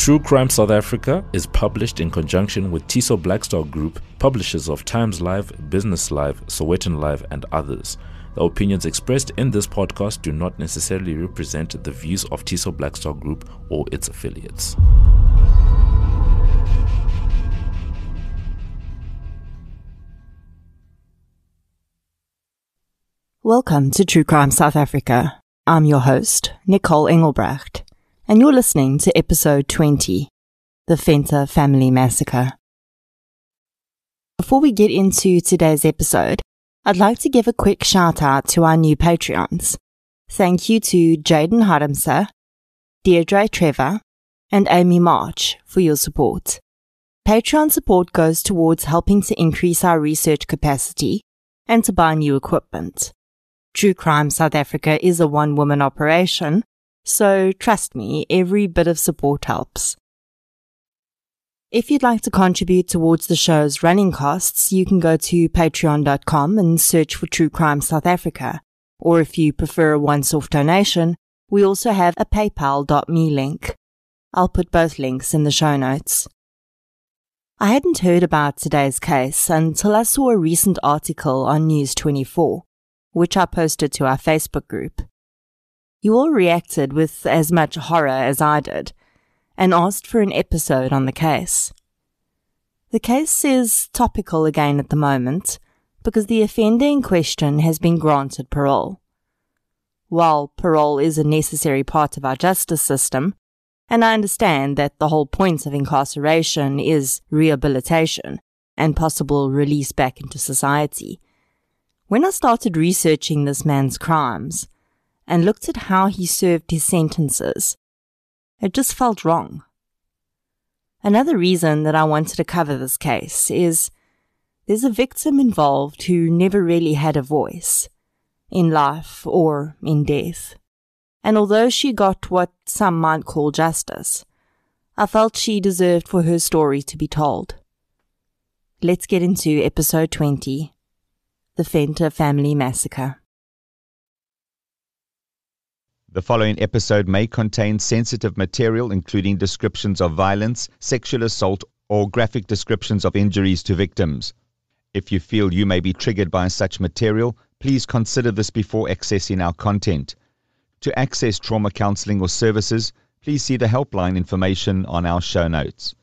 True Crime South Africa is published in conjunction with Tiso Blackstar Group, publishers of Times Live, Business Live, Sowetan Live, and others. The opinions expressed in this podcast do not necessarily represent the views of Tiso Blackstar Group or its affiliates. Welcome to True Crime South Africa. I'm your host, Nicole Engelbrecht, and you're listening to episode 20, The Venter Family Massacre. Before we get into today's episode, I'd like to give a quick shout out to our new Patreons. Thank you to Jaden Haramsa, Deirdre Trevor, and Amy March for your support. Patreon support goes towards helping to increase our research capacity and to buy new equipment. True Crime South Africa is a one-woman operation, so trust me, every bit of support helps. If you'd like to contribute towards the show's running costs, you can go to patreon.com and search for True Crime South Africa. Or if you prefer a once-off donation, we also have a paypal.me link. I'll put both links in the show notes. I hadn't heard about today's case until I saw a recent article on News24, which I posted to our Facebook group. You all reacted with as much horror as I did, and asked for an episode on the case. The case is topical again at the moment, because the offender in question has been granted parole. While parole is a necessary part of our justice system, and I understand that the whole point of incarceration is rehabilitation and possible release back into society, when I started researching this man's crimes and looked at how he served his sentences, it just felt wrong. Another reason that I wanted to cover this case is there's a victim involved who never really had a voice, in life or in death. And although she got what some might call justice, I felt she deserved for her story to be told. Let's get into episode 20, The Venter Family Massacre. The following episode may contain sensitive material, including descriptions of violence, sexual assault, or graphic descriptions of injuries to victims. If you feel you may be triggered by such material, please consider this before accessing our content. To access trauma counseling or services, please see the helpline information on our show notes.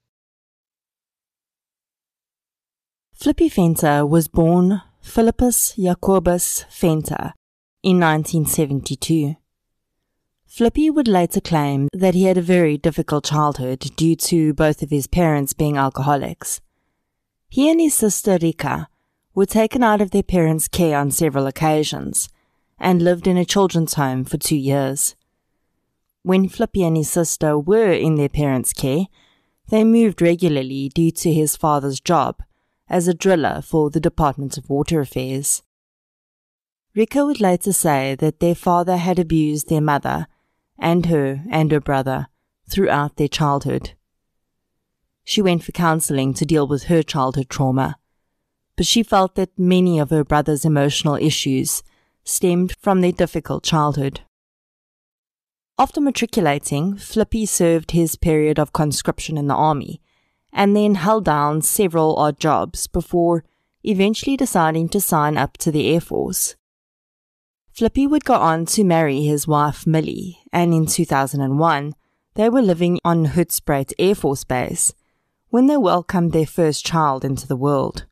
Flippy Venter was born Philippus Jacobus Venter in 1972. Flippy would later claim that he had a very difficult childhood due to both of his parents being alcoholics. He and his sister Rika were taken out of their parents' care on several occasions and lived in a children's home for 2 years. When Flippy and his sister were in their parents' care, they moved regularly due to his father's job as a driller for the Department of Water Affairs. Rika would later say that their father had abused their mother and her brother throughout their childhood. She went for counseling to deal with her childhood trauma, but she felt that many of her brother's emotional issues stemmed from their difficult childhood. After matriculating, Flippy served his period of conscription in the army and then held down several odd jobs before eventually deciding to sign up to the Air Force. Flippy would go on to marry his wife Millie, and in 2001, they were living on Hoedspruit Air Force Base when they welcomed their first child into the world.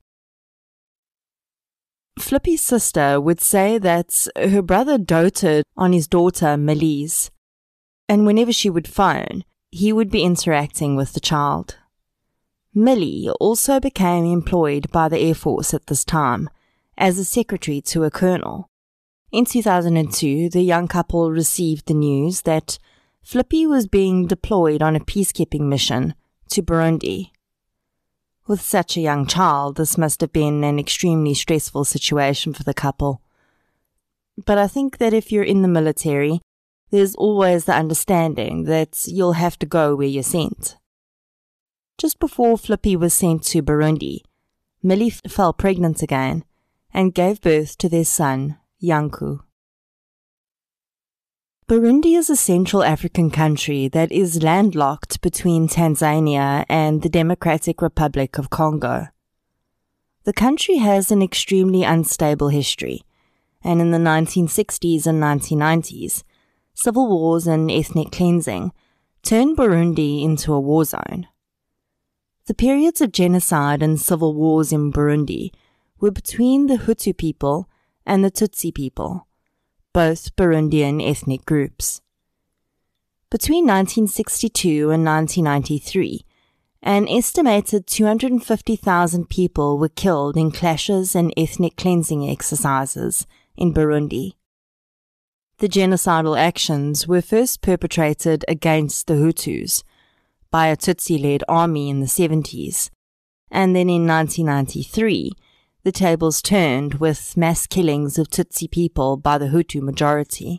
Flippy's sister would say that her brother doted on his daughter Millie's, and whenever she would phone, he would be interacting with the child. Millie also became employed by the Air Force at this time as a secretary to a colonel. In 2002, the young couple received the news that Flippy was being deployed on a peacekeeping mission to Burundi. With such a young child, this must have been an extremely stressful situation for the couple. But I think that if you're in the military, there's always the understanding that you'll have to go where you're sent. Just before Flippy was sent to Burundi, Millie fell pregnant again and gave birth to their son, Yanku. Burundi is a Central African country that is landlocked between Tanzania and the Democratic Republic of Congo. The country has an extremely unstable history, and in the 1960s and 1990s, civil wars and ethnic cleansing turned Burundi into a war zone. The periods of genocide and civil wars in Burundi were between the Hutu people and the Tutsi people, both Burundian ethnic groups. Between 1962 and 1993, an estimated 250,000 people were killed in clashes and ethnic cleansing exercises in Burundi. The genocidal actions were first perpetrated against the Hutus by a Tutsi-led army in the 70s, and then in 1993, the tables turned with mass killings of Tutsi people by the Hutu majority.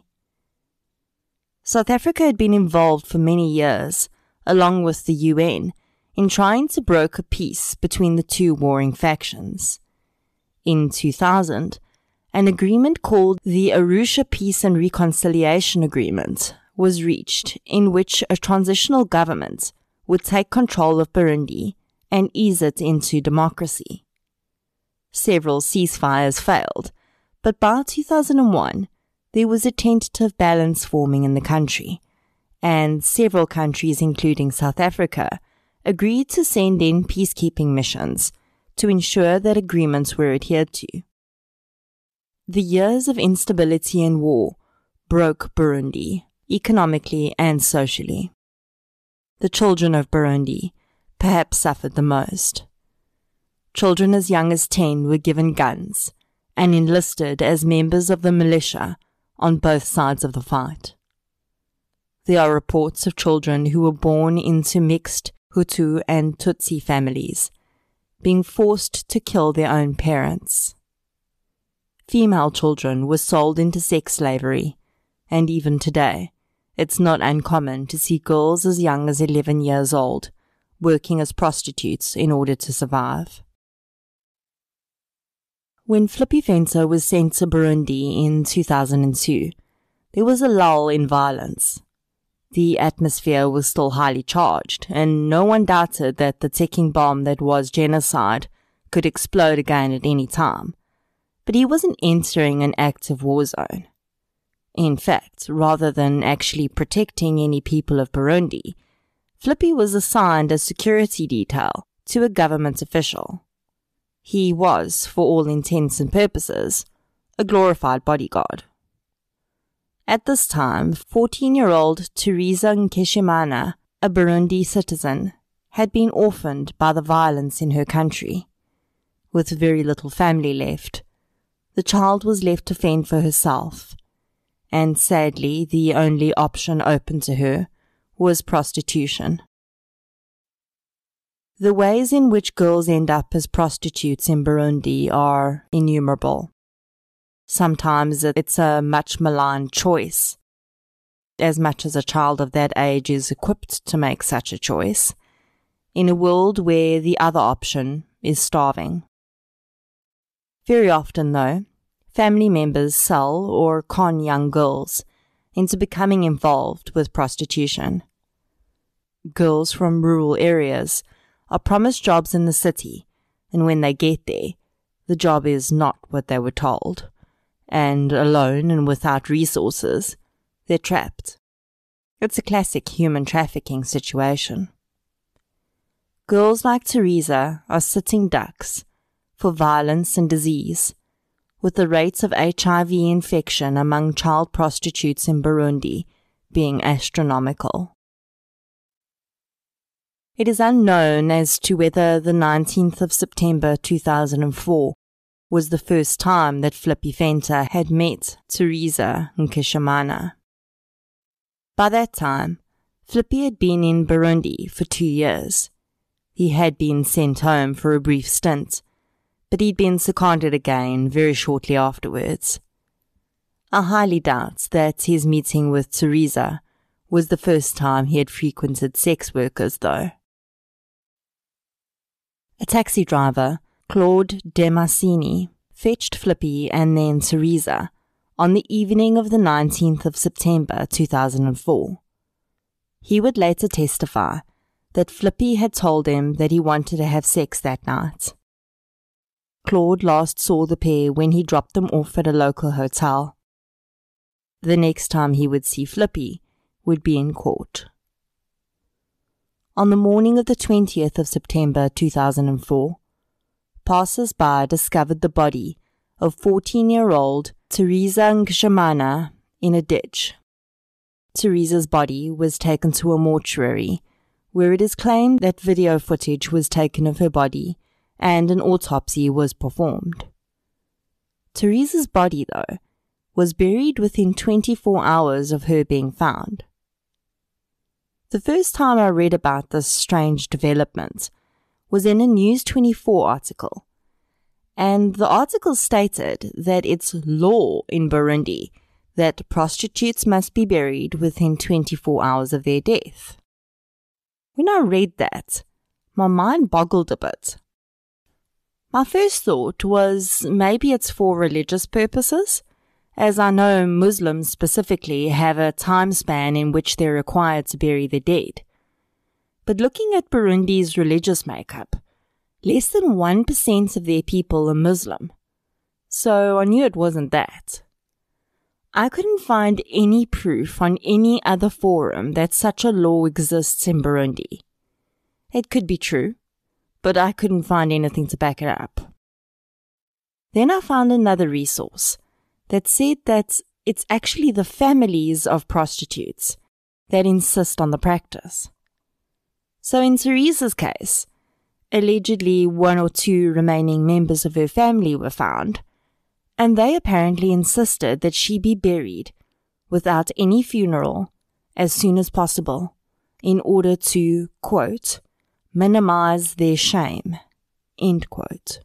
South Africa had been involved for many years, along with the UN, in trying to broker peace between the two warring factions. In 2000, an agreement called the Arusha Peace and Reconciliation Agreement was reached, in which a transitional government would take control of Burundi and ease it into democracy. Several ceasefires failed, but by 2001, there was a tentative balance forming in the country, and several countries, including South Africa, agreed to send in peacekeeping missions to ensure that agreements were adhered to. The years of instability and war broke Burundi, economically and socially. The children of Burundi perhaps suffered the most. Children as young as 10 were given guns and enlisted as members of the militia on both sides of the fight. There are reports of children who were born into mixed Hutu and Tutsi families being forced to kill their own parents. Female children were sold into sex slavery, and even today, it's not uncommon to see girls as young as 11 years old working as prostitutes in order to survive. When Flippy Venter was sent to Burundi in 2002, there was a lull in violence. The atmosphere was still highly charged, and no one doubted that the ticking bomb that was genocide could explode again at any time. But he wasn't entering an active war zone. In fact, rather than actually protecting any people of Burundi, Flippy was assigned a security detail to a government official. He was, for all intents and purposes, a glorified bodyguard. At this time, 14-year-old Teresa Nkeshimana, a Burundi citizen, had been orphaned by the violence in her country. With very little family left, the child was left to fend for herself, and sadly, the only option open to her was prostitution. The ways in which girls end up as prostitutes in Burundi are innumerable. Sometimes it's a much maligned choice, as much as a child of that age is equipped to make such a choice, in a world where the other option is starving. Very often, though, family members sell or con young girls into becoming involved with prostitution. Girls from rural areas are promised jobs in the city, and when they get there, the job is not what they were told, and alone and without resources, they're trapped. It's a classic human trafficking situation. Girls like Teresa are sitting ducks for violence and disease, with the rates of HIV infection among child prostitutes in Burundi being astronomical. It is unknown as to whether the 19th of September 2004 was the first time that Flippy Venter had met Teresa Nkeshimana. By that time, Flippy had been in Burundi for 2 years. He had been sent home for a brief stint, but he'd been seconded again very shortly afterwards. I highly doubt that his meeting with Teresa was the first time he had frequented sex workers, though. A taxi driver, Claude Demasini, fetched Flippy and then Teresa on the evening of the 19th of September 2004. He would later testify that Flippy had told him that he wanted to have sex that night. Claude last saw the pair when he dropped them off at a local hotel. The next time he would see Flippy would be in court. On the morning of the 20th of September 2004, passers-by discovered the body of 14-year-old Teresa Ngshimana in a ditch. Teresa's body was taken to a mortuary, where it is claimed that video footage was taken of her body and an autopsy was performed. Teresa's body, though, was buried within 24 hours of her being found. The first time I read about this strange development was in a News 24 article, and the article stated that it's law in Burundi that prostitutes must be buried within 24 hours of their death. When I read that, my mind boggled a bit. My first thought was maybe it's for religious purposes, as I know Muslims specifically have a time span in which they're required to bury the dead. But looking at Burundi's religious makeup, less than 1% of their people are Muslim, so I knew it wasn't that. I couldn't find any proof on any other forum that such a law exists in Burundi. It could be true, but I couldn't find anything to back it up. Then I found another resource that said that it's actually the families of prostitutes that insist on the practice. So in Teresa's case, allegedly 1 or 2 remaining members of her family were found, and they apparently insisted that she be buried without any funeral as soon as possible in order to, quote, minimize their shame, end quote.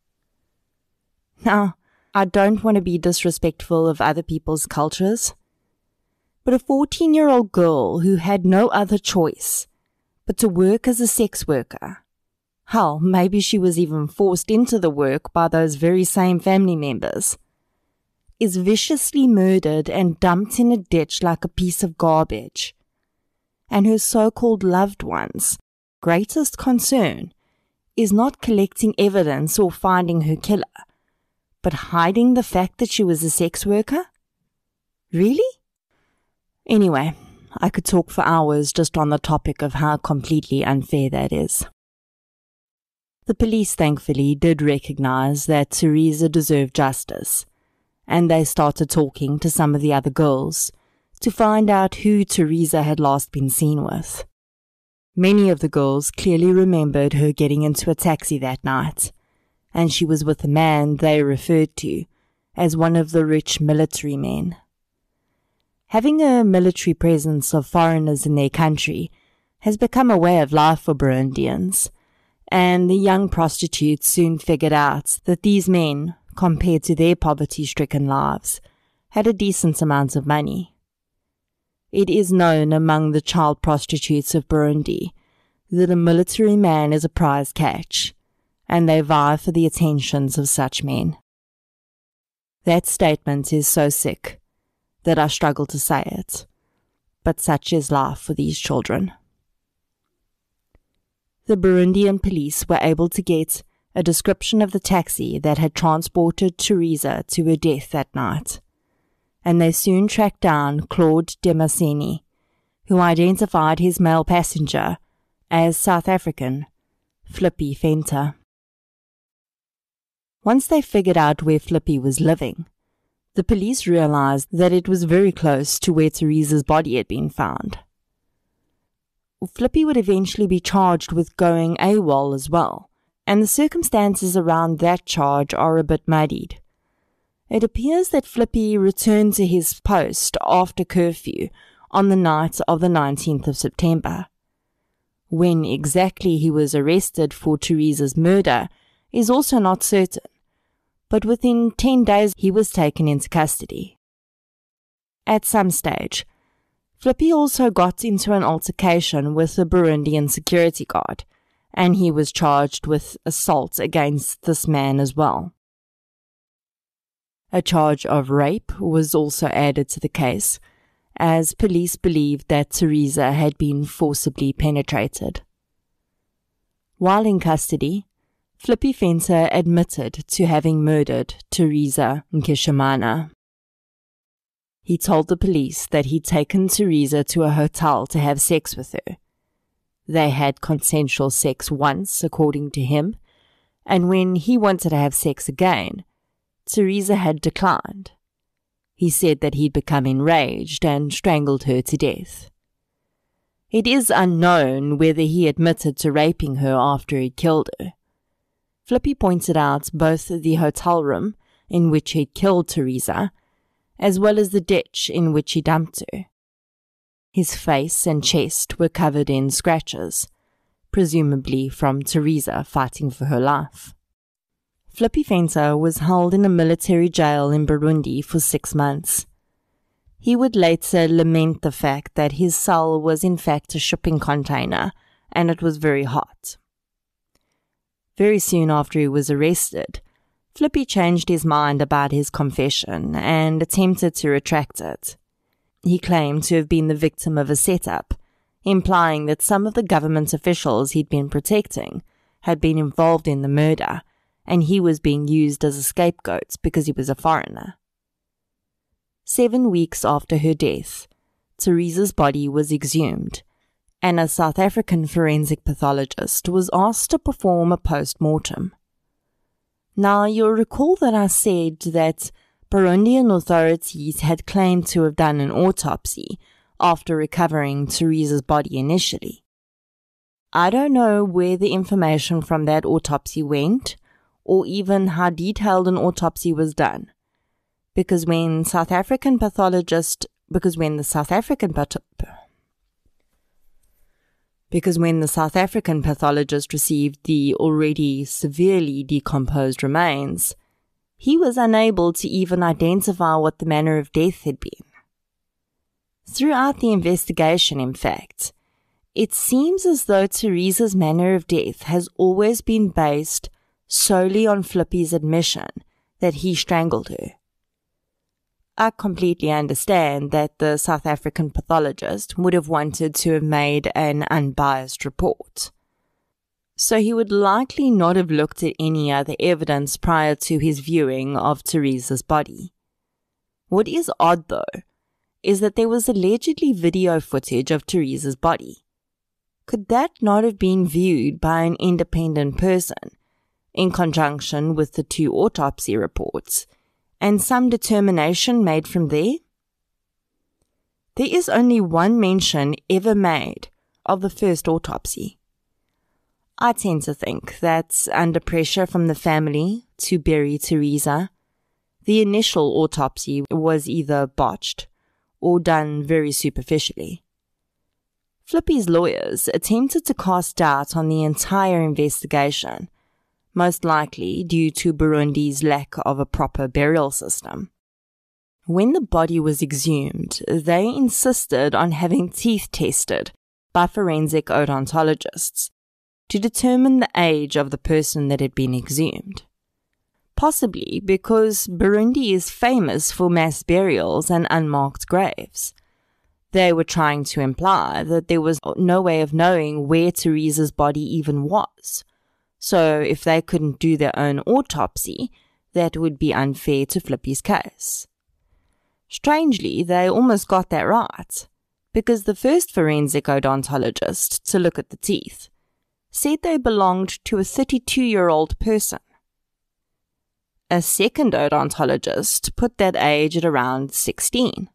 Now, I don't want to be disrespectful of other people's cultures, but a 14-year-old girl who had no other choice but to work as a sex worker, hell, maybe she was even forced into the work by those very same family members, is viciously murdered and dumped in a ditch like a piece of garbage. And her so-called loved ones' greatest concern is not collecting evidence or finding her killer, but hiding the fact that she was a sex worker? Really? Anyway, I could talk for hours just on the topic of how completely unfair that is. The police thankfully did recognize that Teresa deserved justice, and they started talking to some of the other girls to find out who Teresa had last been seen with. Many of the girls clearly remembered her getting into a taxi that night, and she was with a man they referred to as one of the rich military men. Having a military presence of foreigners in their country has become a way of life for Burundians, and the young prostitutes soon figured out that these men, compared to their poverty-stricken lives, had a decent amount of money. It is known among the child prostitutes of Burundi that a military man is a prize catch, and they vie for the attentions of such men. That statement is so sick that I struggle to say it, but such is life for these children. The Burundian police were able to get a description of the taxi that had transported Teresa to her death that night, and they soon tracked down Claude Demaseni, who identified his male passenger as South African Flippy Venter. Once they figured out where Flippy was living, the police realized that it was very close to where Teresa's body had been found. Flippy would eventually be charged with going AWOL as well, and the circumstances around that charge are a bit muddied. It appears that Flippy returned to his post after curfew on the night of the 19th of September. When exactly he was arrested for Teresa's murder is also not certain, but within 10 days he was taken into custody. At some stage, Flippy also got into an altercation with the Burundian security guard, and he was charged with assault against this man as well. A charge of rape was also added to the case, as police believed that Teresa had been forcibly penetrated. While in custody, Flippy Venter admitted to having murdered Teresa Nkishimana. He told the police that he'd taken Teresa to a hotel to have sex with her. They had consensual sex once, according to him, and when he wanted to have sex again, Teresa had declined. He said that he'd become enraged and strangled her to death. It is unknown whether he admitted to raping her after he killed her. Flippy pointed out both the hotel room in which he'd killed Teresa, as well as the ditch in which he dumped her. His face and chest were covered in scratches, presumably from Teresa fighting for her life. Flippy Venter was held in a military jail in Burundi for 6 months. He would later lament the fact that his cell was in fact a shipping container and it was very hot. Very soon after he was arrested, Flippy changed his mind about his confession and attempted to retract it. He claimed to have been the victim of a setup, implying that some of the government officials he'd been protecting had been involved in the murder, and he was being used as a scapegoat because he was a foreigner. 7 weeks after her death, Teresa's body was exhumed, and a South African forensic pathologist was asked to perform a post-mortem. Now, you'll recall that I said that Burundian authorities had claimed to have done an autopsy after recovering Teresa's body initially. I don't know where the information from that autopsy went, or even how detailed an autopsy was done, because when the South African pathologist received the already severely decomposed remains, he was unable to even identify what the manner of death had been. Throughout the investigation, in fact, it seems as though Teresa's manner of death has always been based solely on Flippy's admission that he strangled her. I completely understand that the South African pathologist would have wanted to have made an unbiased report, so he would likely not have looked at any other evidence prior to his viewing of Teresa's body. What is odd, though, is that there was allegedly video footage of Teresa's body. Could that not have been viewed by an independent person, in conjunction with the 2 autopsy reports, and some determination made from there? There is only one mention ever made of the first autopsy. I tend to think that under pressure from the family to bury Teresa, the initial autopsy was either botched or done very superficially. Flippy's lawyers attempted to cast doubt on the entire investigation, most likely due to Burundi's lack of a proper burial system. When the body was exhumed, they insisted on having teeth tested by forensic odontologists to determine the age of the person that had been exhumed. Possibly because Burundi is famous for mass burials and unmarked graves. They were trying to imply that there was no way of knowing where Teresa's body even was. So if they couldn't do their own autopsy, that would be unfair to Flippy's case. Strangely, they almost got that right, because the first forensic odontologist to look at the teeth said they belonged to a 32-year-old person. A second odontologist put that age at around 16.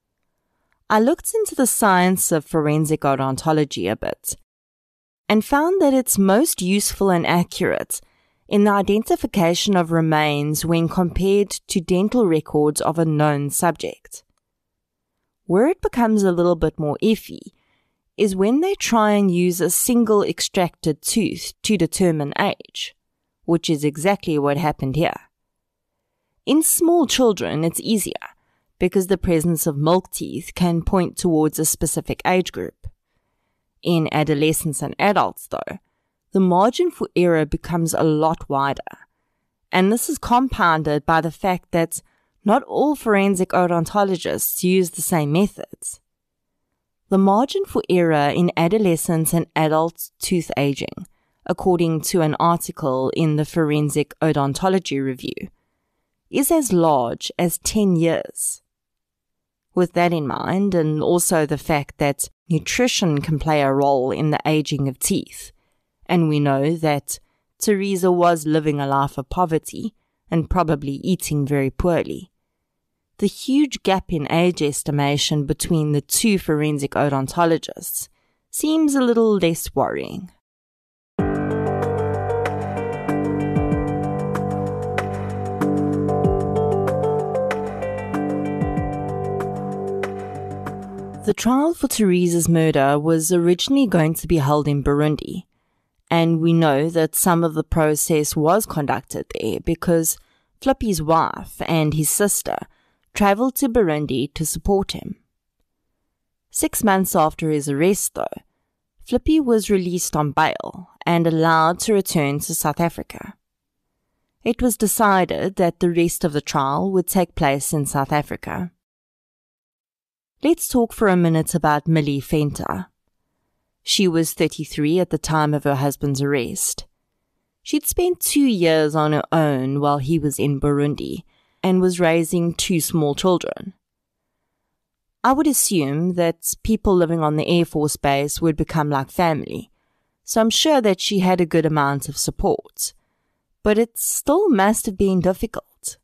I looked into the science of forensic odontology a bit, and found that it's most useful and accurate in the identification of remains when compared to dental records of a known subject. Where it becomes a little bit more iffy is when they try and use a single extracted tooth to determine age, which is exactly what happened here. In small children, it's easier, because the presence of milk teeth can point towards a specific age group. In adolescents and adults, though, the margin for error becomes a lot wider, and this is compounded by the fact that Not all forensic odontologists use the same methods. The margin for error in adolescent and adult tooth aging, according to an article in the Forensic Odontology Review, is as large as 10 years. With that in mind, and also the fact that nutrition can play a role in the aging of teeth, and we know that Teresa was living a life of poverty and probably eating very poorly, the huge gap in age estimation between the two forensic odontologists seems a little less worrying. The trial for Teresa's murder was originally going to be held in Burundi, and we know that some of the process was conducted there because Flippy's wife and his sister travelled to Burundi to support him. 6 months after his arrest, though, Flippy was released on bail and allowed to return to South Africa. It was decided that the rest of the trial would take place in South Africa. Let's talk for a minute about Millie Venter. She was 33 at the time of her husband's arrest. She'd spent 2 years on her own while he was in Burundi and was raising 2 small children. I would assume that people living on the Air Force Base would become like family, so I'm sure that she had a good amount of support. But it still must have been difficult.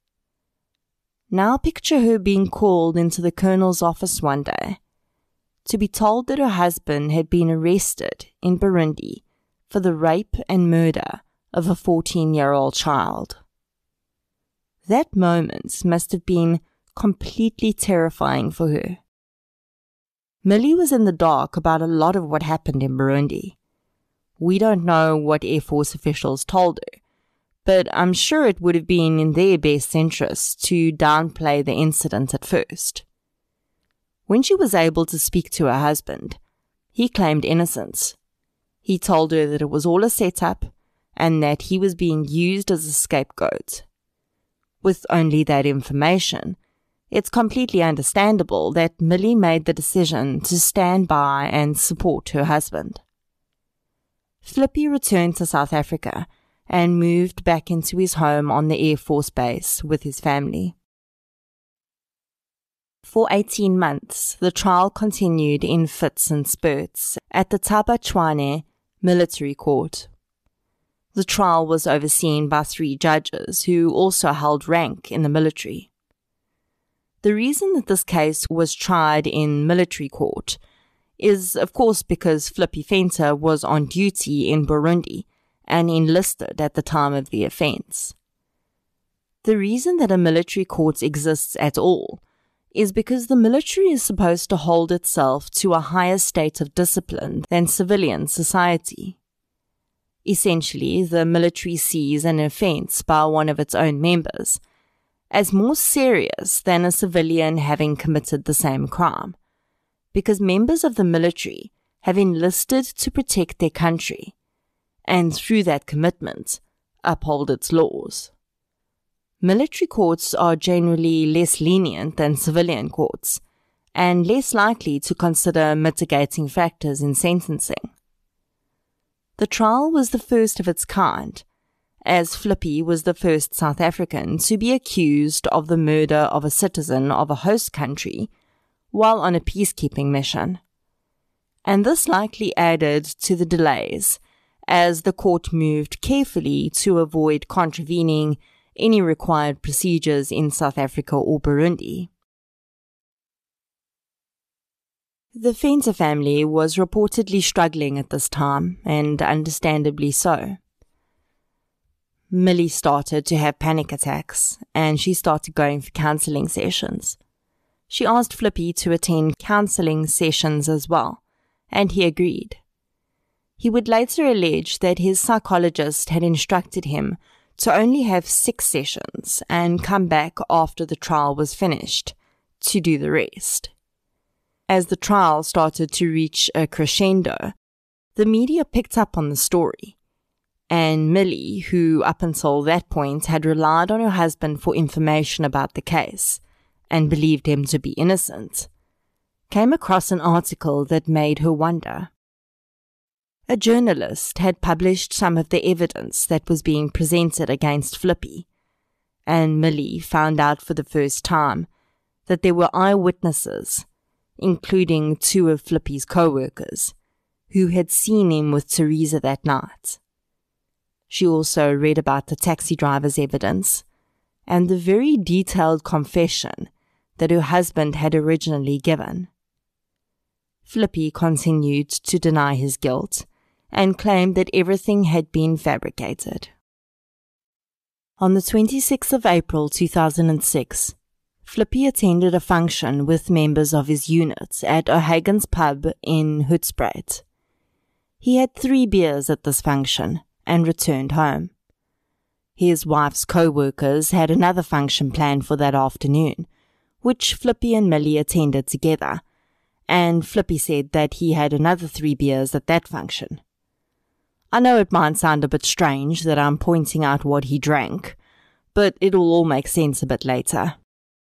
Now picture her being called into the colonel's office one day to be told that her husband had been arrested in Burundi for the rape and murder of a 14-year-old child. That moment must have been completely terrifying for her. Millie was in the dark about a lot of what happened in Burundi. We don't know what Air Force officials told her, but I'm sure it would have been in their best interest to downplay the incident at first. When she was able to speak to her husband, he claimed innocence. He told her that it was all a setup and that he was being used as a scapegoat. With only that information, it's completely understandable that Millie made the decision to stand by and support her husband. Flippy returned to South Africa and moved back into his home on the Air Force Base with his family. For 18 months, the trial continued in fits and spurts at the Thaba Tshwane Military Court. The trial was overseen by 3 judges who also held rank in the military. The reason that this case was tried in military court is, of course, because Flippy Venter was on duty in Burundi and enlisted at the time of the offence. The reason that a military court exists at all is because the military is supposed to hold itself to a higher state of discipline than civilian society. Essentially, the military sees an offence by one of its own members as more serious than a civilian having committed the same crime, because members of the military have enlisted to protect their country, and through that commitment, uphold its laws. Military courts are generally less lenient than civilian courts, and less likely to consider mitigating factors in sentencing. The trial was the first of its kind, as Flippy was the first South African to be accused of the murder of a citizen of a host country while on a peacekeeping mission. And this likely added to the delays, as the court moved carefully to avoid contravening any required procedures in South Africa or Burundi. The Venter family was reportedly struggling at this time, and understandably so. Millie started to have panic attacks, and she started going for counselling sessions. She asked Flippy to attend counselling sessions as well, and he agreed. He would later allege that his psychologist had instructed him to only have 6 sessions and come back after the trial was finished to do the rest. As the trial started to reach a crescendo, the media picked up on the story, and Millie, who up until that point had relied on her husband for information about the case and believed him to be innocent, came across an article that made her wonder. A journalist had published some of the evidence that was being presented against Flippy, and Millie found out for the first time that there were eyewitnesses, including 2 of Flippy's co-workers, who had seen him with Teresa that night. She also read about the taxi driver's evidence and the very detailed confession that her husband had originally given. Flippy continued to deny his guilt and claimed that everything had been fabricated. On the 26th of April 2006, Flippy attended a function with members of his unit at O'Hagan's pub in Hoedspruit. He had 3 beers at this function and returned home. His wife's co-workers had another function planned for that afternoon, which Flippy and Millie attended together, and Flippy said that he had another 3 beers at that function. I know it might sound a bit strange that I'm pointing out what he drank, but it'll all make sense a bit later.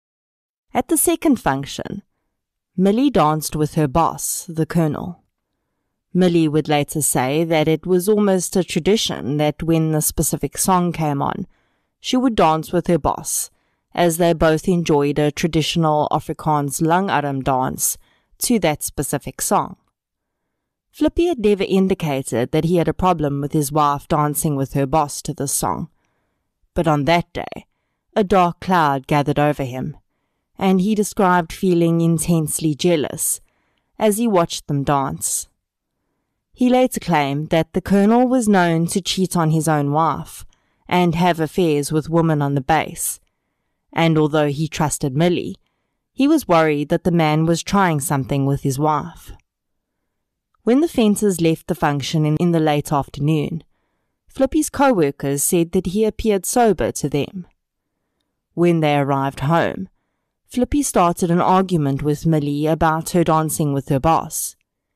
At the second function, Millie danced with her boss, the Colonel. Millie would later say that it was almost a tradition that when the specific song came on, she would dance with her boss, as they both enjoyed a traditional Afrikaans langarm dance to that specific song. Flippy had never indicated that he had a problem with his wife dancing with her boss to this song, but on that day, a dark cloud gathered over him, and he described feeling intensely jealous as he watched them dance. He later claimed that the Colonel was known to cheat on his own wife and have affairs with women on the base, and although he trusted Millie, he was worried that the man was trying something with his wife. When the Fences left the function in the late afternoon, Flippy's co-workers said that he appeared sober to them. When they arrived home, Flippy started an argument with Millie about her dancing with her boss.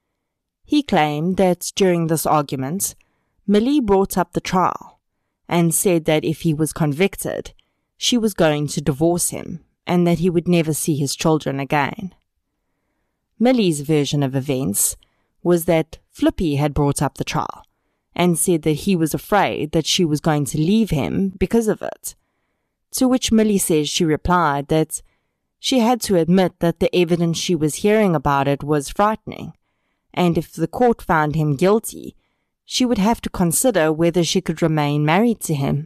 He claimed that during this argument, Millie brought up the trial and said that if he was convicted, she was going to divorce him and that he would never see his children again. Millie's version of events was that Flippy had brought up the trial and said that he was afraid that she was going to leave him because of it, to which Millie says she replied that she had to admit that the evidence she was hearing about it was frightening, and if the court found him guilty, she would have to consider whether she could remain married to him.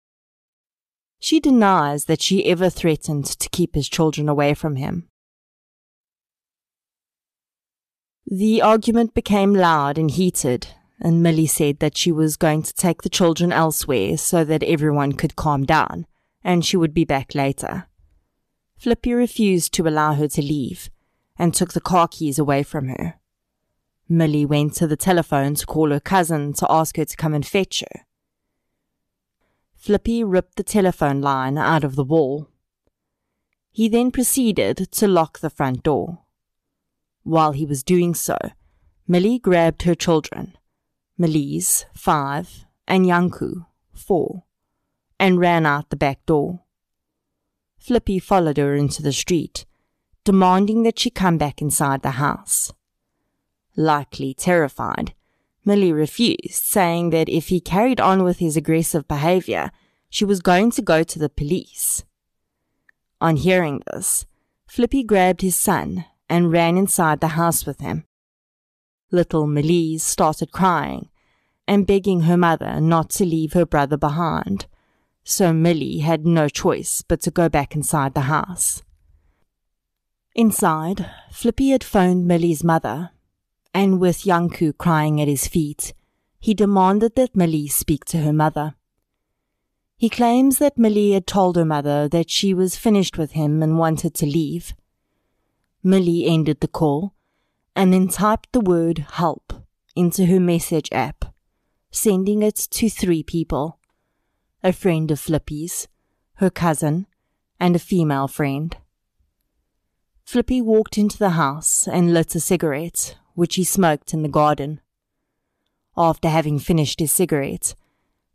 She denies that she ever threatened to keep his children away from him. The argument became loud and heated, and Millie said that she was going to take the children elsewhere so that everyone could calm down, and she would be back later. Flippy refused to allow her to leave, and took the car keys away from her. Millie went to the telephone to call her cousin to ask her to come and fetch her. Flippy ripped the telephone line out of the wall. He then proceeded to lock the front door. While he was doing so, Millie grabbed her children, Melise, 5, and Yanku, 4, and ran out the back door. Flippy followed her into the street, demanding that she come back inside the house. Likely terrified, Millie refused, saying that if he carried on with his aggressive behavior, she was going to go to the police. On hearing this, Flippy grabbed his son and ran inside the house with him. Little Melise started crying and begging her mother not to leave her brother behind, so Millie had no choice but to go back inside the house. Inside, Flippy had phoned Millie's mother, and with Yanku crying at his feet, he demanded that Millie speak to her mother. He claims that Millie had told her mother that she was finished with him and wanted to leave. Millie ended the call and then typed the word help into her message app, sending it to 3 people: a friend of Flippy's, her cousin, and a female friend. Flippy walked into the house and lit a cigarette, which he smoked in the garden. After having finished his cigarette,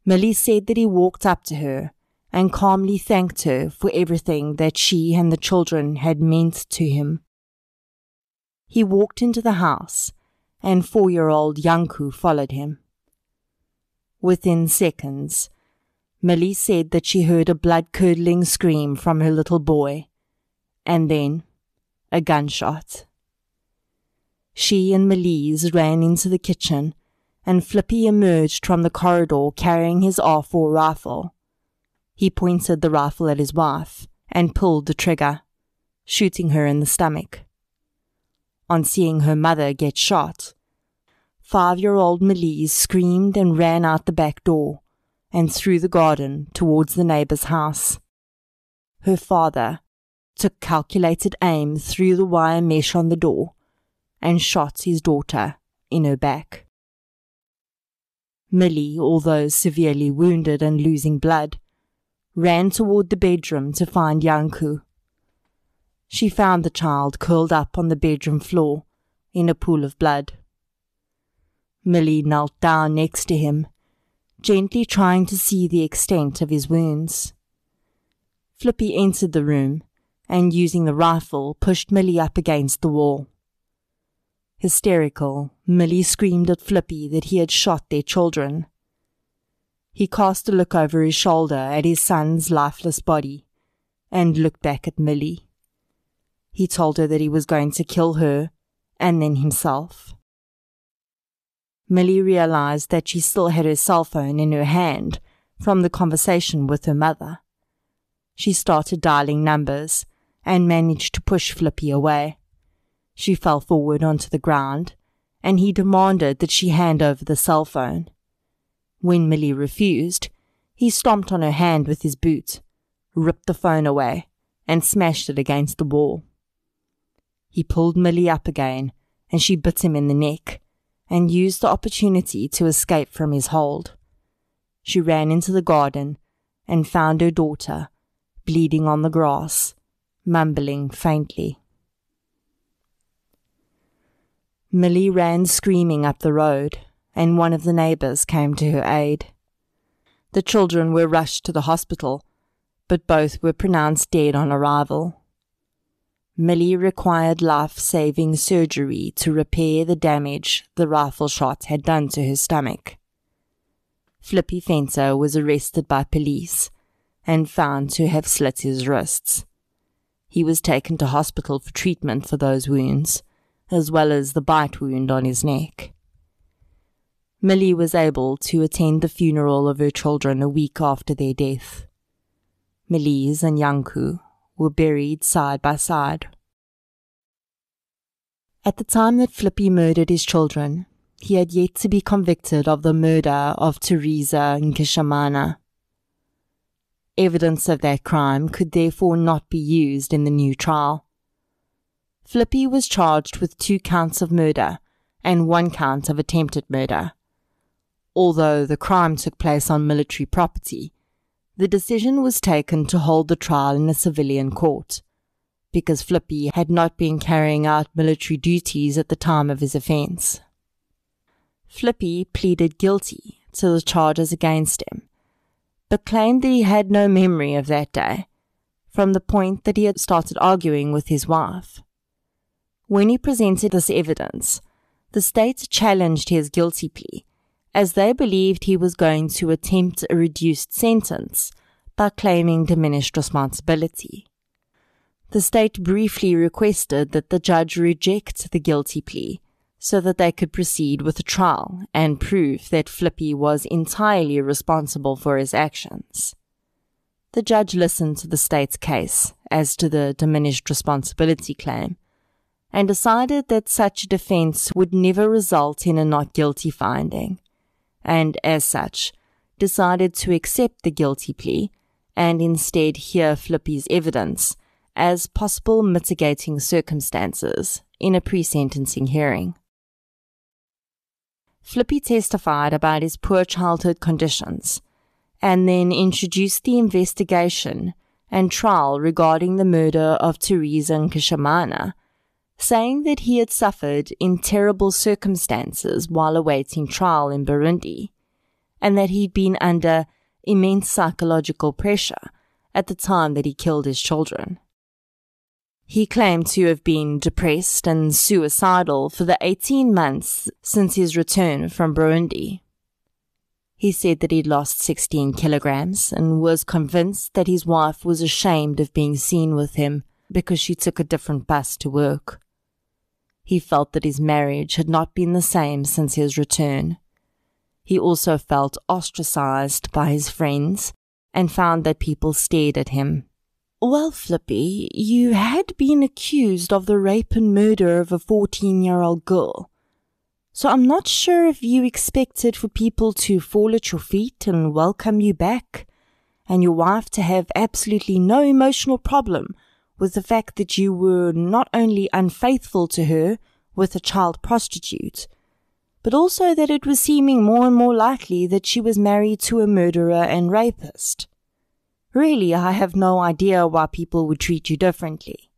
Millie said that he walked up to her and calmly thanked her for everything that she and the children had meant to him. He walked into the house, and 4-year-old Yanku followed him. Within seconds, Millie said that she heard a blood-curdling scream from her little boy, and then a gunshot. She and Melise ran into the kitchen, and Flippy emerged from the corridor carrying his R4 rifle. He pointed the rifle at his wife and pulled the trigger, shooting her in the stomach. On seeing her mother get shot, 5-year-old Melise screamed and ran out the back door and through the garden towards the neighbor's house. Her father took calculated aim through the wire mesh on the door and shot his daughter in her back. Millie, although severely wounded and losing blood, ran toward the bedroom to find Yanku. She found the child curled up on the bedroom floor in a pool of blood. Millie knelt down next to him, gently trying to see the extent of his wounds. Flippy entered the room and, using the rifle, pushed Millie up against the wall. Hysterical, Millie screamed at Flippy that he had shot their children. He cast a look over his shoulder at his son's lifeless body and looked back at Millie. He told her that he was going to kill her and then himself. Millie realized that she still had her cell phone in her hand from the conversation with her mother. She started dialing numbers and managed to push Flippy away. She fell forward onto the ground, and he demanded that she hand over the cell phone. When Millie refused, he stomped on her hand with his boot, ripped the phone away, and smashed it against the wall. He pulled Millie up again, and she bit him in the neck, and used the opportunity to escape from his hold. She ran into the garden and found her daughter, bleeding on the grass, mumbling faintly. Millie ran screaming up the road, and one of the neighbors came to her aid. The children were rushed to the hospital, but both were pronounced dead on arrival. Millie required life-saving surgery to repair the damage the rifle shot had done to her stomach. Flippy Fenter was arrested by police and found to have slit his wrists. He was taken to hospital for treatment for those wounds, as well as the bite wound on his neck. Millie was able to attend the funeral of her children a week after their death. Melise and Yanku were buried side by side. At the time that Flippy murdered his children, he had yet to be convicted of the murder of Teresa Nkishamana. Evidence of that crime could therefore not be used in the new trial. Flippy was charged with 2 counts of murder and 1 count of attempted murder. Although the crime took place on military property, the decision was taken to hold the trial in a civilian court, because Flippy had not been carrying out military duties at the time of his offence. Flippy pleaded guilty to the charges against him, but claimed that he had no memory of that day, from the point that he had started arguing with his wife. When he presented this evidence, the state challenged his guilty plea, as they believed he was going to attempt a reduced sentence by claiming diminished responsibility. The state briefly requested that the judge reject the guilty plea so that they could proceed with the trial and prove that Flippy was entirely responsible for his actions. The judge listened to the state's case as to the diminished responsibility claim and decided that such a defense would never result in a not guilty finding, and as such, decided to accept the guilty plea and instead hear Flippy's evidence as possible mitigating circumstances in a pre-sentencing hearing. Flippy testified about his poor childhood conditions and then introduced the investigation and trial regarding the murder of Teresa Nkishamana, saying that he had suffered in terrible circumstances while awaiting trial in Burundi, and that he'd been under immense psychological pressure at the time that he killed his children. He claimed to have been depressed and suicidal for the 18 months since his return from Burundi. He said that he'd lost 16 kilograms and was convinced that his wife was ashamed of being seen with him because she took a different bus to work. He felt that his marriage had not been the same since his return. He also felt ostracized by his friends and found that people stared at him. "Well, Flippy, you had been accused of the rape and murder of a 14-year-old girl. So I'm not sure if you expected for people to fall at your feet and welcome you back, and your wife to have absolutely no emotional problem with the fact that you were not only unfaithful to her with a child prostitute, but also that it was seeming more and more likely that she was married to a murderer and rapist. Really, I have no idea why people would treat you differently."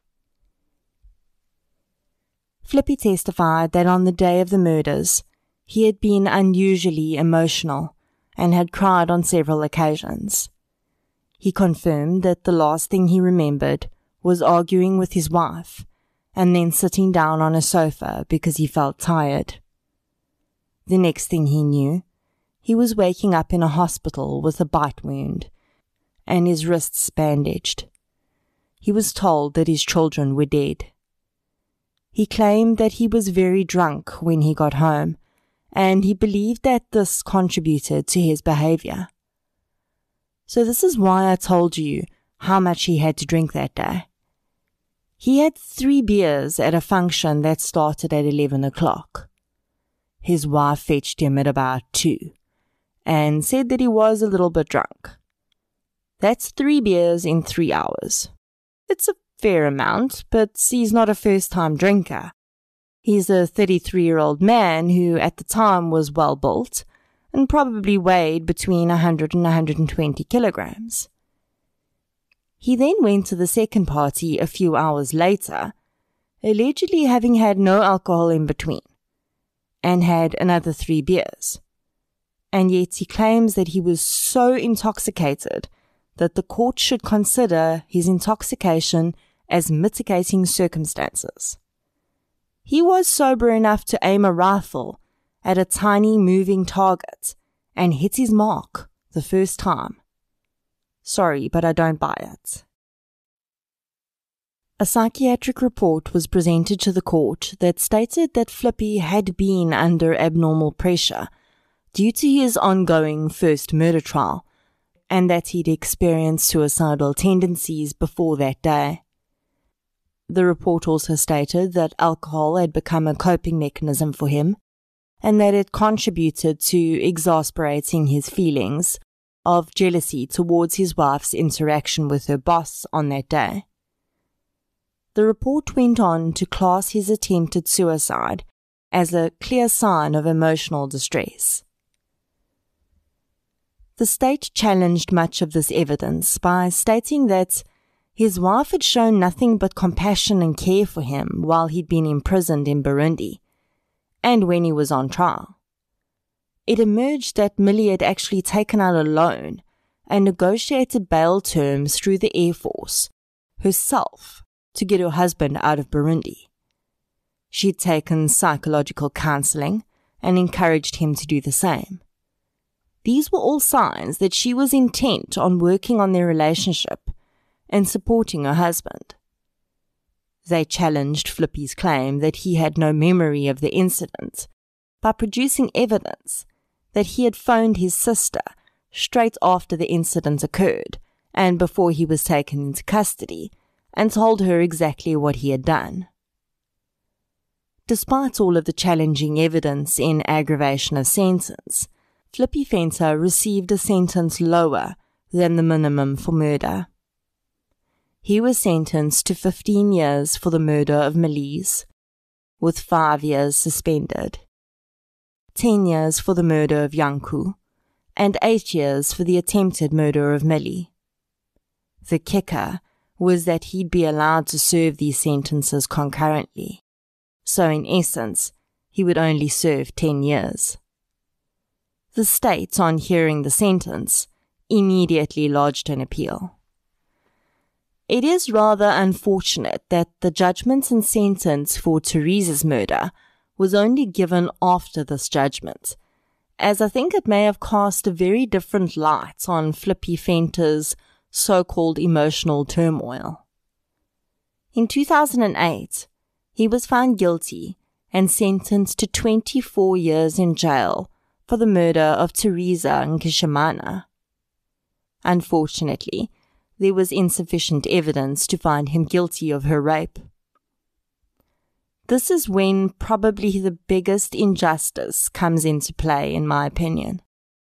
Flippy testified that on the day of the murders, he had been unusually emotional and had cried on several occasions. He confirmed that the last thing he remembered was arguing with his wife and then sitting down on a sofa because he felt tired. The next thing he knew, he was waking up in a hospital with a bite wound and his wrists bandaged. He was told that his children were dead. He claimed that he was very drunk when he got home, and he believed that this contributed to his behavior. So this is why I told you how much he had to drink that day. He had 3 beers at a function that started at 11 o'clock. His wife fetched him at about 2, and said that he was a little bit drunk. That's 3 beers in 3 hours. It's a fair amount, but he's not a first-time drinker. He's a 33-year-old man who at the time was well-built and probably weighed between 100 and 120 kilograms. He then went to the second party a few hours later, allegedly having had no alcohol in between, and had another 3 beers. And yet he claims that he was so intoxicated that the court should consider his intoxication as mitigating circumstances. He was sober enough to aim a rifle at a tiny moving target and hit his mark the first time. Sorry, but I don't buy it. A psychiatric report was presented to the court that stated that Flippy had been under abnormal pressure due to his ongoing first murder trial, and that he'd experienced suicidal tendencies before that day. The report also stated that alcohol had become a coping mechanism for him, and that it contributed to exasperating his feelings of jealousy towards his wife's interaction with her boss on that day. The report went on to class his attempted suicide as a clear sign of emotional distress. The state challenged much of this evidence by stating that his wife had shown nothing but compassion and care for him while he'd been imprisoned in Burundi, and when he was on trial. It emerged that Millie had actually taken out a loan and negotiated bail terms through the Air Force herself to get her husband out of Burundi. She'd taken psychological counseling and encouraged him to do the same. These were all signs that she was intent on working on their relationship and supporting her husband. They challenged Flippy's claim that he had no memory of the incident by producing evidence that he had phoned his sister straight after the incident occurred and before he was taken into custody and told her exactly what he had done. Despite all of the challenging evidence in aggravation of sentence, Flippy Venter received a sentence lower than the minimum for murder. He was sentenced to 15 years for the murder of Melise, with 5 years suspended, 10 years for the murder of Yanku, and 8 years for the attempted murder of Millie. The kicker was that he'd be allowed to serve these sentences concurrently, so in essence, he would only serve 10 years. The state, on hearing the sentence, immediately lodged an appeal. It is rather unfortunate that the judgment and sentence for Teresa's murder was only given after this judgment, as I think it may have cast a very different light on Flippy Venter's so-called emotional turmoil. In 2008, he was found guilty and sentenced to 24 years in jail for the murder of Teresa Nkishimana. Unfortunately, there was insufficient evidence to find him guilty of her rape. This is when probably the biggest injustice comes into play, in my opinion.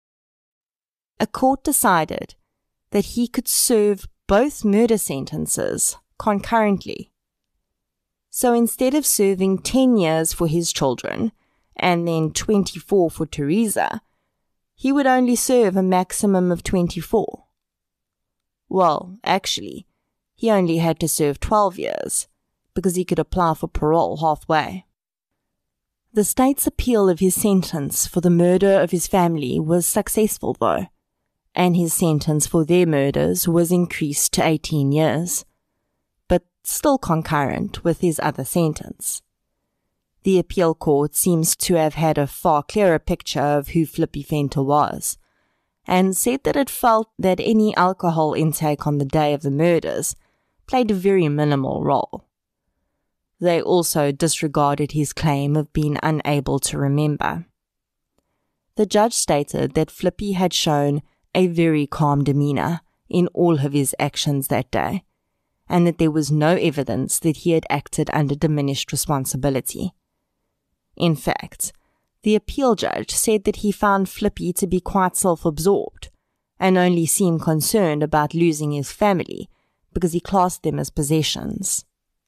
A court decided that he could serve both murder sentences concurrently. So instead of serving 10 years for his children and then 24 for Teresa, he would only serve a maximum of 24. Well, actually, he only had to serve 12 years, because he could apply for parole halfway. The state's appeal of his sentence for the murder of his family was successful though, and his sentence for their murders was increased to 18 years, but still concurrent with his other sentence. The appeal court seems to have had a far clearer picture of who Flippy Venter was, and said that it felt that any alcohol intake on the day of the murders played a very minimal role. They also disregarded his claim of being unable to remember. The judge stated that Flippy had shown a very calm demeanor in all of his actions that day, and that there was no evidence that he had acted under diminished responsibility. In fact, the appeal judge said that he found Flippy to be quite self-absorbed and only seemed concerned about losing his family because he classed them as possessions.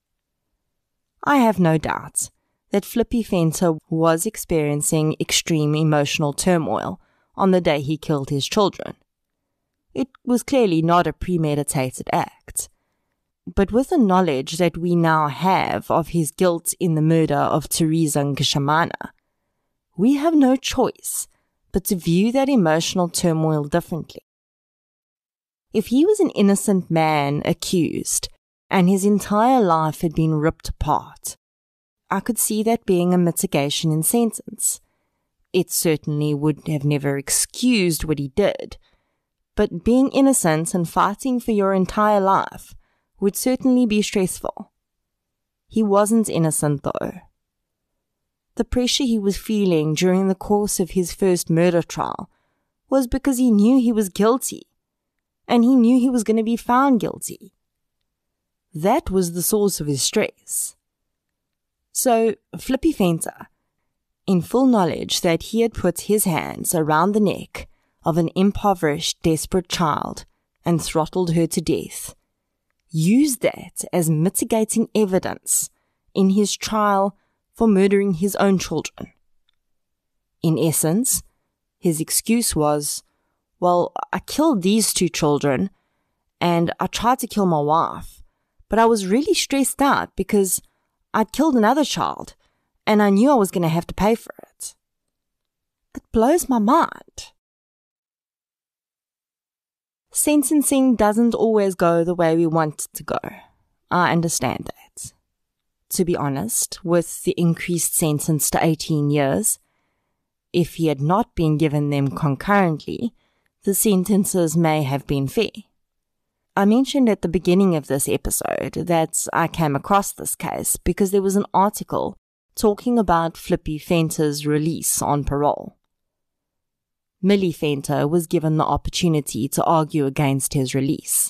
I have no doubt that Flippy Venter was experiencing extreme emotional turmoil on the day he killed his children. It was clearly not a premeditated act, but with the knowledge that we now have of his guilt in the murder of Teresa Nkishimana, we have no choice but to view that emotional turmoil differently. If he was an innocent man accused, and his entire life had been ripped apart, I could see that being a mitigation in sentence. It certainly would have never excused what he did, but being innocent and fighting for your entire life would certainly be stressful. He wasn't innocent though. The pressure he was feeling during the course of his first murder trial was because he knew he was guilty, and he knew he was going to be found guilty. That was the source of his stress. So, Flippy Venter, in full knowledge that he had put his hands around the neck of an impoverished, desperate child and throttled her to death, used that as mitigating evidence in his trial for murdering his own children. In essence, his excuse was, well, I killed these 2 children, and I tried to kill my wife, but I was really stressed out because I'd killed another child, and I knew I was going to have to pay for it. It blows my mind. Sentencing doesn't always go the way we want it to go. I understand that. To be honest, with the increased sentence to 18 years, if he had not been given them concurrently, the sentences may have been fair. I mentioned at the beginning of this episode that I came across this case because there was an article talking about Flippy Venter's release on parole. Millie Venter was given the opportunity to argue against his release.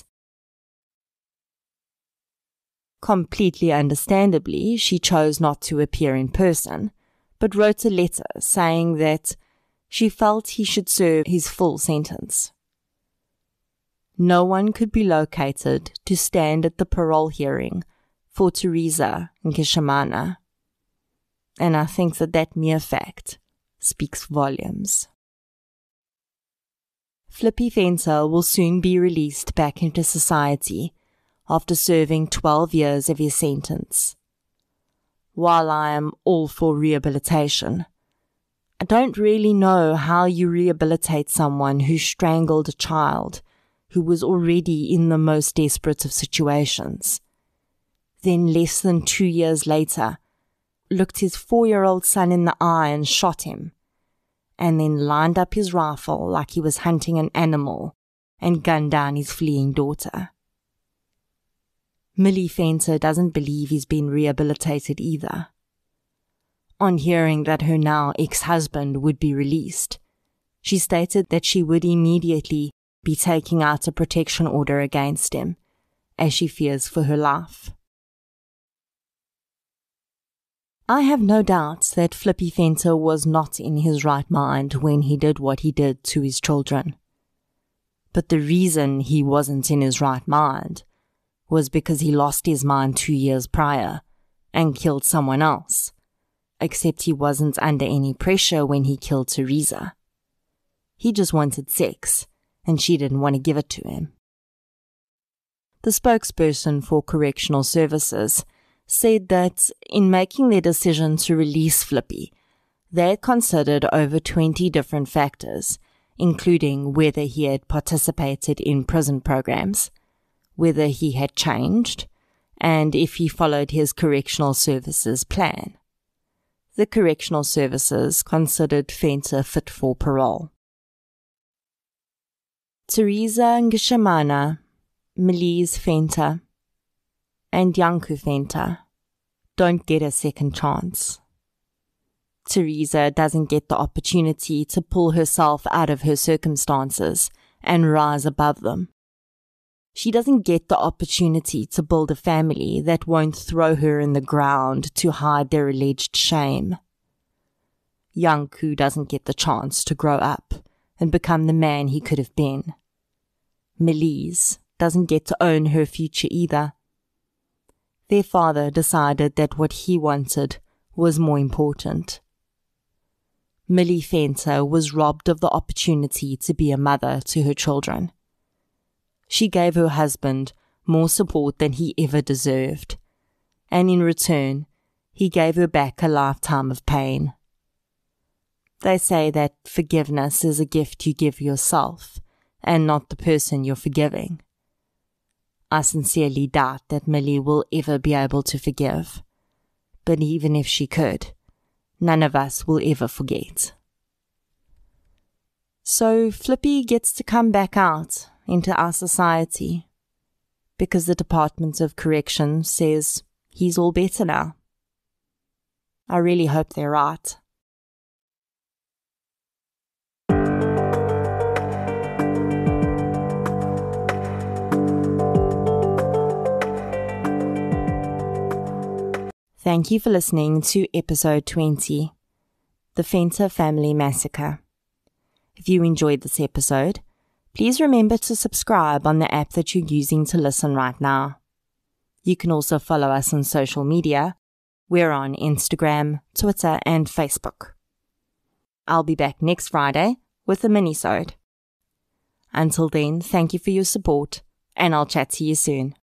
Completely understandably, she chose not to appear in person, but wrote a letter saying that she felt he should serve his full sentence. No one could be located to stand at the parole hearing for Teresa Nkishimana, and I think that mere fact speaks volumes. Flippy Venter will soon be released back into society after serving 12 years of his sentence. While I am all for rehabilitation, I don't really know how you rehabilitate someone who strangled a child who was already in the most desperate of situations. Then less than 2 years later, looked his 4-year-old son in the eye and shot him, and then lined up his rifle like he was hunting an animal and gunned down his fleeing daughter. Millie Venter doesn't believe he's been rehabilitated either. On hearing that her now ex-husband would be released, she stated that she would immediately be taking out a protection order against him, as she fears for her life. I have no doubt that Flippy Venter was not in his right mind when he did what he did to his children. But the reason he wasn't in his right mind was because he lost his mind 2 years prior and killed someone else, except he wasn't under any pressure when he killed Teresa. He just wanted sex, and she didn't want to give it to him. The spokesperson for Correctional Services said that in making their decision to release Flippy, they had considered over 20 different factors, including whether he had participated in prison programs, whether he had changed, and if he followed his Correctional Services plan. The Correctional Services considered Venter fit for parole. Teresa Ngishimana, Millie Venter, and Janku Venter don't get a second chance. Teresa doesn't get the opportunity to pull herself out of her circumstances and rise above them. She doesn't get the opportunity to build a family that won't throw her in the ground to hide their alleged shame. Janku doesn't get the chance to grow up and become the man he could have been. Millie doesn't get to own her future either. Their father decided that what he wanted was more important. Millie Venter was robbed of the opportunity to be a mother to her children. She gave her husband more support than he ever deserved, and in return, he gave her back a lifetime of pain. They say that forgiveness is a gift you give yourself, and not the person you're forgiving. I sincerely doubt that Millie will ever be able to forgive, but even if she could, none of us will ever forget. So Flippy gets to come back out into our society because the Department of Corrections says he's all better now. I really hope they're right. Thank you for listening to episode 20, The Venter Family Massacre. If you enjoyed this episode, please remember to subscribe on the app that you're using to listen right now. You can also follow us on social media. We're on Instagram, Twitter, and Facebook. I'll be back next Friday with a mini-sode. Until then, thank you for your support, and I'll chat to you soon.